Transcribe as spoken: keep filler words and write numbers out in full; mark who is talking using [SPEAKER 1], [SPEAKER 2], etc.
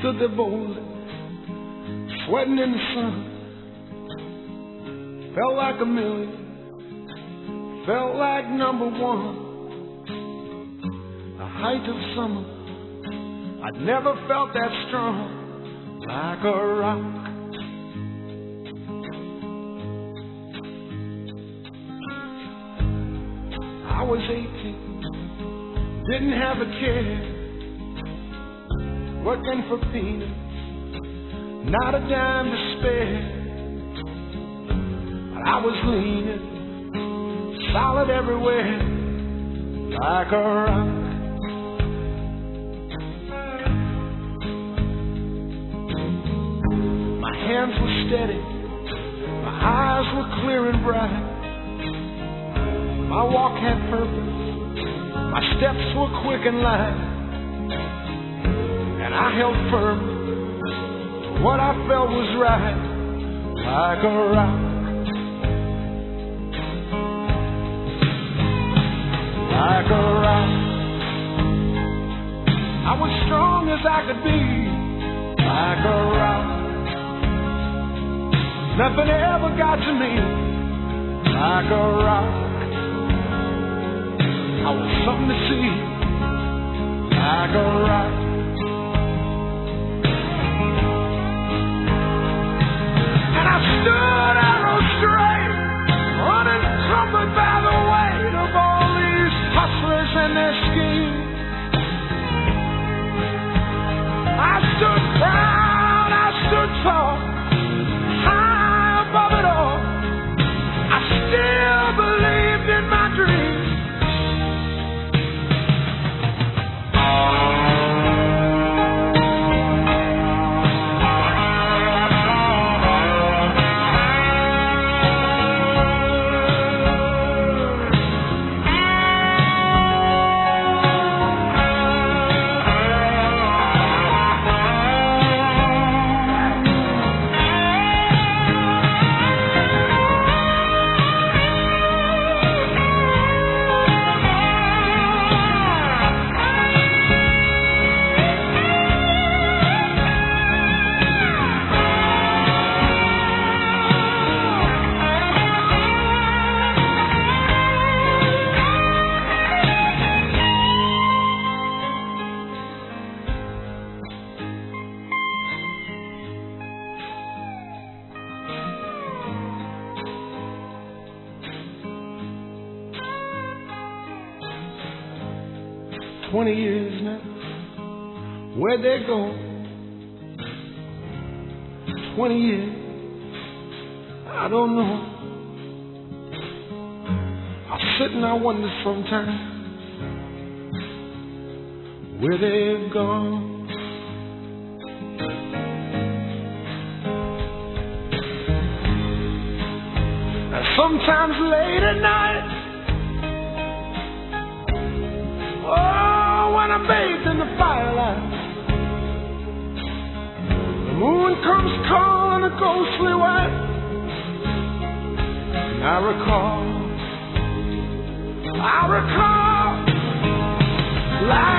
[SPEAKER 1] stood there boldly, sweating in the sun. Felt like a million, felt like number one. The height of summer, I'd never felt that strong. Like a rock, I was eighteen, didn't have a care, working for peanuts, not a dime to spare. But I was leaning, solid everywhere, like a rock. My hands were steady, my eyes were clear and bright. My walk had purpose, my steps were quick and light. And I held firm to what I felt was right, like a rock. Like a rock. I was strong as I could be, like a rock. Nothing ever got to me, like a rock. I was something to see, like a rock. And I stood arrow straight, unencumbered by the weight of all these hustlers and their schemes. I stood proud, I stood tall, high above it all. I still believed in my dreams. Twenty years now, where'd they go? Twenty years, I don't know. I sit and I wonder sometimes where they've gone. And sometimes late at night, oh, when I'm bathed in the firelight, the moon comes calling a ghostly white, and I recall, I recall, like